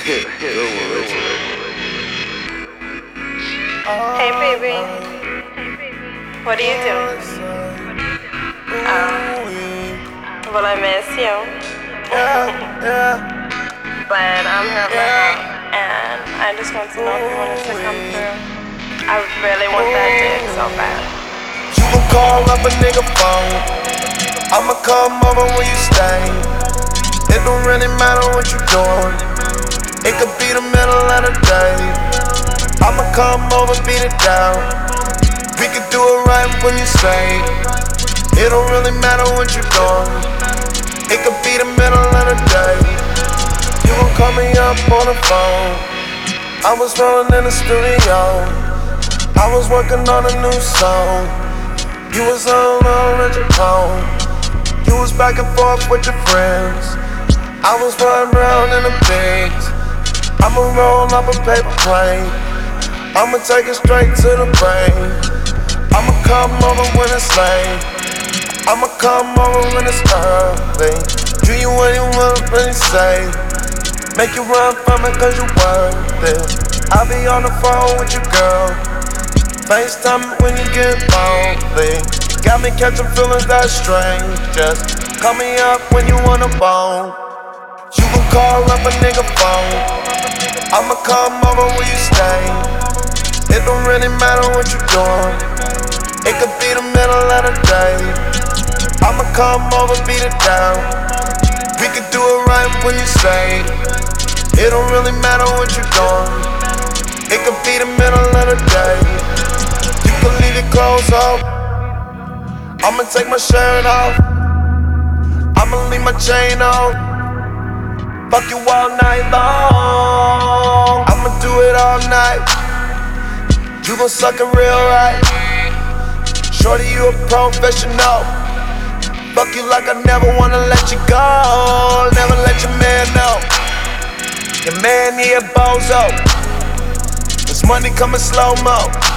Hey baby, what are you doing? Well, I miss you. But I'm here at my home, and I just want to know if you wanted to come through. I really want that dick so bad. You gon' call up a nigga phone, I'ma come over when you stay. It don't really matter what you doing, it could be the middle of the day. I'ma come over, beat it down. We could do it right when you stay. It don't really matter what you doing, it could be the middle of the day. You gon' call me up on the phone. I was rolling in the studio, I was working on a new song. You was on original tone. You was back and forth with your friends. I was running around in the bigs. I'ma roll up a paper plane, I'ma take it straight to the brain. I'ma come over when it's late, I'ma come over when it's early. Do you anyone really say? Make you run from it cause you worth it. I'll be on the phone with your girl, FaceTime when you get lonely. Got me catching feelings that strange. Just call me up when you want a bone. You gon' call up a nigga phone, I'ma come over where you stay. It don't really matter what you doing, it could be the middle of the day. I'ma come over, beat it down. We could do it right when you stay. It don't really matter what you doing, it could be the middle of the day. You can leave your clothes off, I'ma take my shirt off, I'ma leave my chain on. Fuck you all night long, I'ma do it all night. You gon' suck it real right. Shorty, you a professional. Fuck you like I never wanna let you go. Never let your man know. Your man, he a bozo. This money coming slow-mo.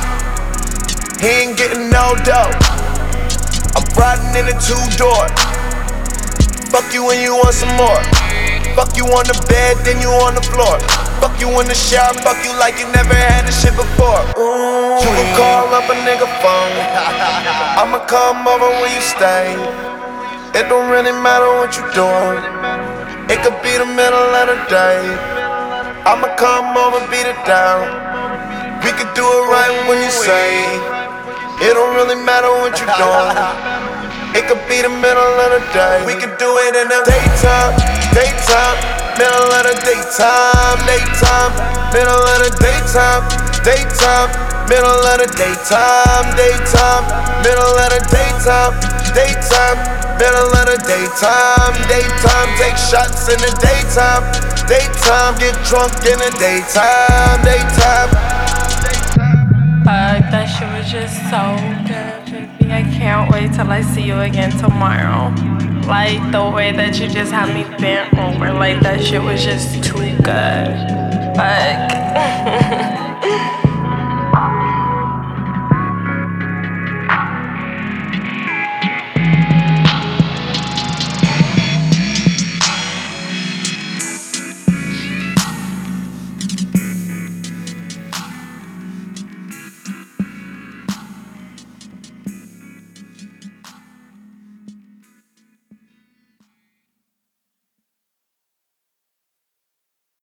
He ain't getting no dough. I'm riding in a two-door. Fuck you when you want some more. Fuck you on the bed, then you on the floor. Fuck you in the shower, fuck you like you never had this shit before. You can call up a nigga phone, I'ma come over where you stay. It don't really matter what you doing, it could be the middle of the day. I'ma come over, beat it down. We could do it right when you say. It don't really matter what you doing, it could be the middle of the day. We could do it in the daytime, daytime, middle of the daytime, daytime, middle of the daytime, daytime, middle of the daytime, daytime, middle of the daytime, daytime, middle of the daytime, daytime. Take shots in the daytime, daytime. Get drunk in the daytime, daytime. That shit was just so good, baby. I can't wait till I see you again tomorrow. Like the way that you just had me bent over, like that shit was just too good. Like